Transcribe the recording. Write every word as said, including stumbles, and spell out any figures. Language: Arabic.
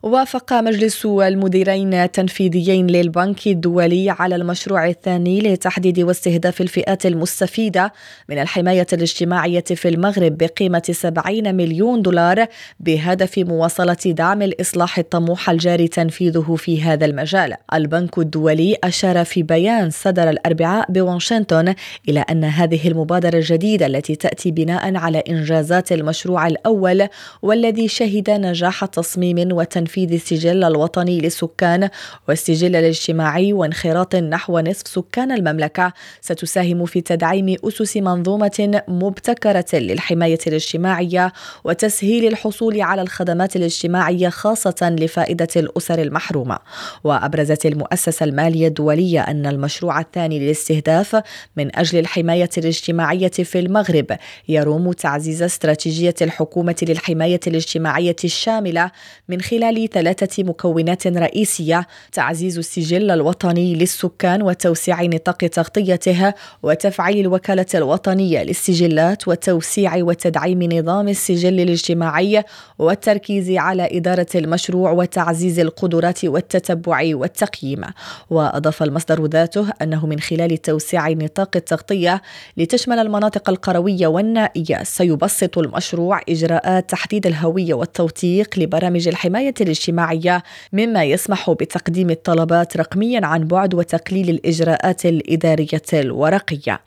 وافق مجلس المديرين التنفيذيين للبنك الدولي على المشروع الثاني لتحديد واستهداف الفئات المستفيدة من الحماية الاجتماعية في المغرب بقيمة سبعين مليون دولار بهدف مواصلة دعم الإصلاح الطموح الجاري تنفيذه في هذا المجال. البنك الدولي أشار في بيان صدر الأربعاء بواشنطن إلى أن هذه المبادرة الجديدة التي تأتي بناء على إنجازات المشروع الأول والذي شهد نجاح تصميم وتنفيذ تنفيذ السجل الوطني للسكان والسجل الاجتماعي وانخراط نحو نصف سكان المملكة ستساهم في تدعيم أسس منظومة مبتكرة للحماية الاجتماعية وتسهيل الحصول على الخدمات الاجتماعية خاصة لفائدة الأسر المحرومة. وأبرزت المؤسسة المالية الدولية أن المشروع الثاني للاستهداف من أجل الحماية الاجتماعية في المغرب يروم تعزيز استراتيجية الحكومة للحماية الاجتماعية الشاملة من خلال ثلاثة مكونات رئيسية: تعزيز السجل الوطني للسكان وتوسيع نطاق تغطيته وتفعيل الوكالة الوطنية للسجلات وتوسيع وتدعيم نظام السجل الاجتماعي والتركيز على إدارة المشروع وتعزيز القدرات والتتبع والتقييم. وأضاف المصدر ذاته أنه من خلال توسيع نطاق التغطية لتشمل المناطق القروية والنائية سيبسط المشروع إجراءات تحديد الهوية والتوثيق لبرامج الحماية الاجتماعية، مما يسمح بتقديم الطلبات رقميا عن بعد وتقليل الإجراءات الإدارية الورقية.